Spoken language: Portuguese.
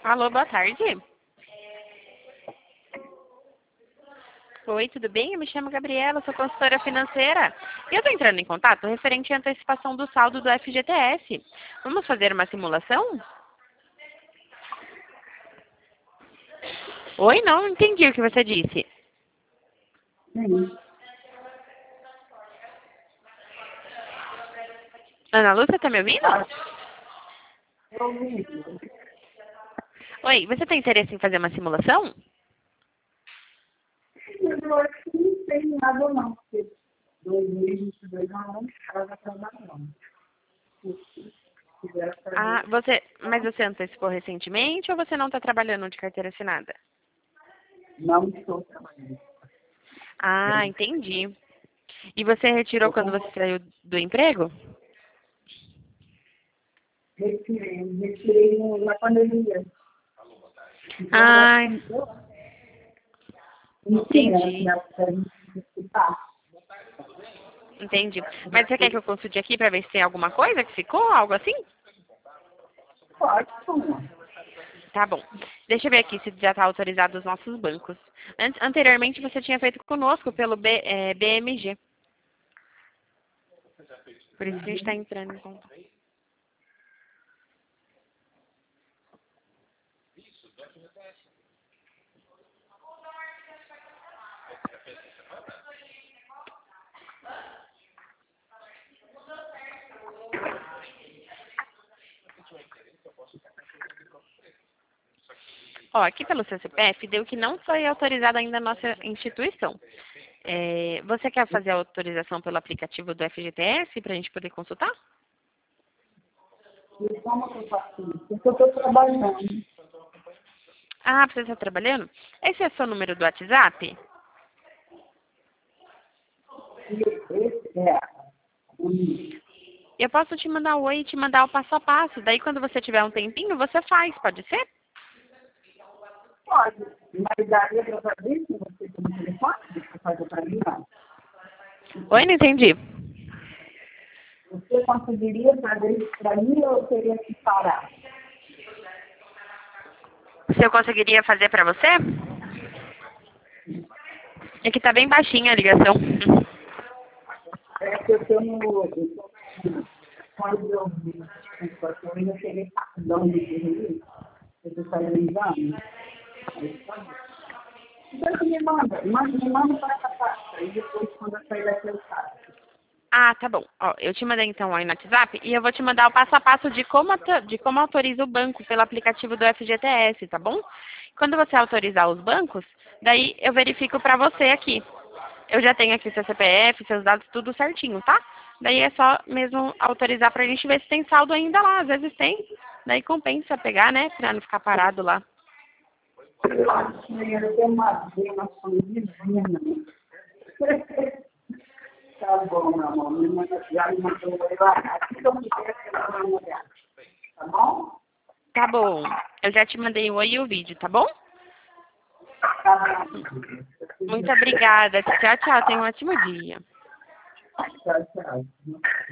Alô, boa tarde. Oi, tudo bem? Eu me chamo Gabriela, sou consultora financeira. E eu estou entrando em contato referente à antecipação do saldo do FGTS. Vamos fazer uma simulação? Oi, não entendi o que você disse. Sim, Ana Lúcia, está me ouvindo? eu ligo. Oi, você tem interesse em fazer uma simulação? Eu acho que não tem nada não, porque 2022 eu não estava trabalhando. Se quiser Ah, fazer, mas você antecipou recentemente ou você não está trabalhando de carteira assinada? não estou trabalhando. Ah, entendi. E você retirou Eu quando você saiu do emprego? retirei na pandemia. Então, eu acho Ah, que não tinha, entendi. né, para a gente disputar. Entendi. Mas você quer que eu consulte aqui para ver se tem alguma coisa que ficou? Algo assim? Pode, sim. Tá bom. Deixa eu ver aqui se já está autorizado os nossos bancos. Anteriormente você tinha feito conosco pelo BMG. Por isso que a gente está entrando em contato. Ó, aqui pelo seu CPF deu que não foi autorizada ainda a nossa instituição. Você quer fazer a autorização pelo aplicativo do FGTS para a gente poder consultar? E como que eu faço isso? Porque eu estou trabalhando. Ah, você está trabalhando? Esse é o seu número do WhatsApp? E esse é Eu posso te mandar o oi e te mandar o passo a passo. Daí, quando você tiver um tempinho, você faz, pode ser? pode, mas daria para fazer se você tem um telefone, você faz para mim, não. Oi, não entendi. Você conseguiria fazer isso para mim ou eu teria que parar? Se eu conseguiria fazer pra você? É que tá bem baixinha a ligação. É que eu estou no quando eu ainda cheguei rapidão do serviço, eu estou fazendo exame. Então me manda para essa parte, aí depois quando eu sair daqui eu faço. Ah, tá bom. Ó, eu te mandei então aí no WhatsApp e eu vou te mandar o passo a passo de como autoriza o banco pelo aplicativo do FGTS, tá bom? Quando você autorizar os bancos, daí eu verifico pra você aqui. Eu já tenho aqui seu CPF, seus dados, tudo certinho, tá? Daí é só mesmo autorizar pra gente ver se tem saldo ainda lá. Às vezes tem, daí compensa pegar, né? Pra não ficar parado lá. Eu acho que eu tenho uma vena divina. Tá bom, meu amor, já me mandou lá. Assim que eu quiser, eu vou dar uma olhada. Tá bom? Tá bom. Eu já te mandei o oi e o vídeo, tá bom? Tá Muito obrigada. Tchau, tchau. Tenha um ótimo dia. bom. Tchau, tchau.